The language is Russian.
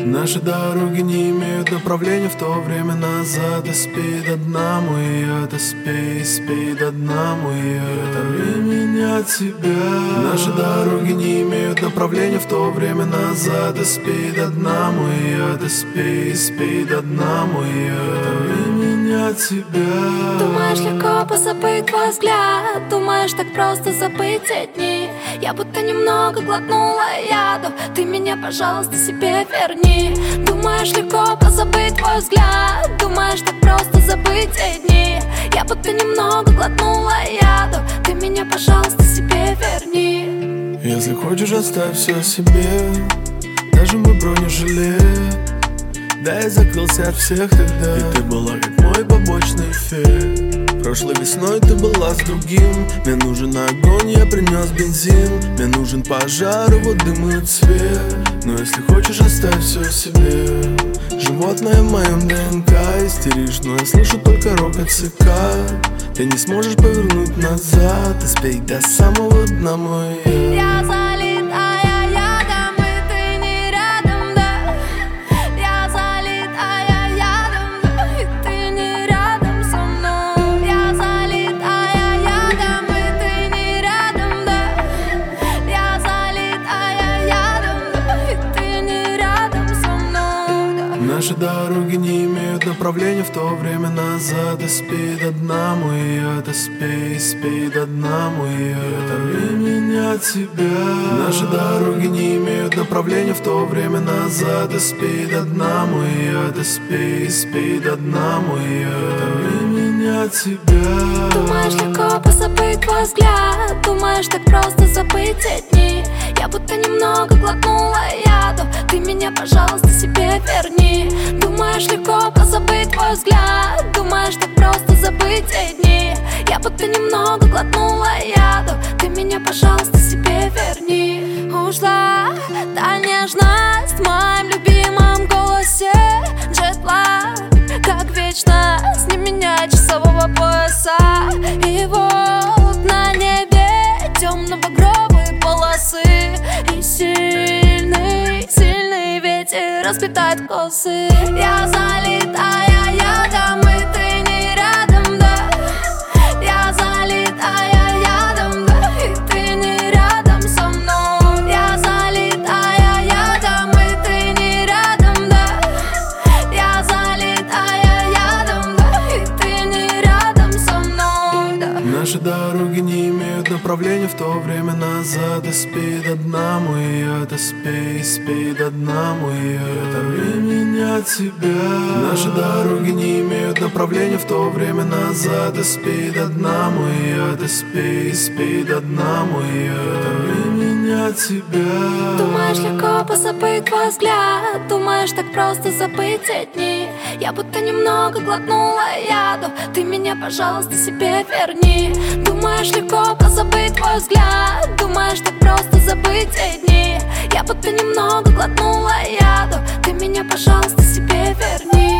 Наши дороги не имеют направления в то время назад. И спит одна моя, ты спит одна моя. Оторви меня от тебя. Наши дороги не имеют направления в то время назад. И спит одна моя, ты спит одна моя. Оторви меня от тебя. Думаешь, легко позабыть твой взгляд? Думаешь, так просто забыть те дни? Я будто немного глотнула яду. Ты меня, пожалуйста, себе верни. Думаешь, легко позабыть твой взгляд? Думаешь, так просто забыть те дни? Я будто немного глотнула яду. Ты меня, пожалуйста, себе верни. Если хочешь, оставь все себе. Даже мой бронежилет. Да, я закрылся от всех тогда. И ты была как мой побочный эффект. Прошлой весной ты была с другим. Мне нужен огонь, я принес бензин. Мне нужен пожар, вот дым и цвет. Но если хочешь, оставь все себе. Животное в моем ДНК. Истеришь, но я слышу только рокот цикад. Ты не сможешь повернуть назад. И спей до самого дна моя. Я залитая ядом, и ты не рядом, да. Я залитая ядом, да, и ты не рядом со мной. Я залитая ядом, и ты не рядом, да. Я залитая ядом, да, и ты не рядом со мной, да. Наши дороги не имеют направления в то время назад. И спит одна моя, ты спит одна моя. Оторви меня от тебя. Наши дороги не имеют направления в то время назад. И спит одна моя, ты спит одна моя. Оторви меня от тебя. Думаешь, легко позабыть твой взгляд? Думаешь, так просто забыть те дни? Я будто немного глотнула яду. Ты меня, пожалуйста, себе верни. Думаешь, легко позабыть твой взгляд? Думаешь, так просто забыть те дни? Я будто немного глотнула яду. Ты меня, пожалуйста, себе верни. Ушла та нежность в моем любимом голосе. Джетлаг, как вечно, с ним меня часового пояса. И вот на небе темно-багровые полосы. И сильный, сильный ветер распитает косы. Я залитая ядом, и ты не рядом, да. Я залитая ядом, да, и ты не рядом со мной. Я залитая ядом, и ты не рядом, да. Я залитая ядом, да, и ты не рядом со мной, да. Наши дороги не имеют направления в то время назад. И спит одна моя, ты спит одна моя. Оторви меня от тебя. Наши дороги не имеют направления в то время назад. И спит одна моя, ты спит одна моя. Оторви меня от тебя. Думаешь, легко позабыть твой взгляд? Думаешь, так просто забыть те дни? Я будто немного глотнула яду. Ты меня, пожалуйста, себе верни. Думаешь, легко позабыть твой взгляд? Думаешь, так просто забыть те дни? Я будто немного глотнула яду. Ты меня, пожалуйста, себе верни.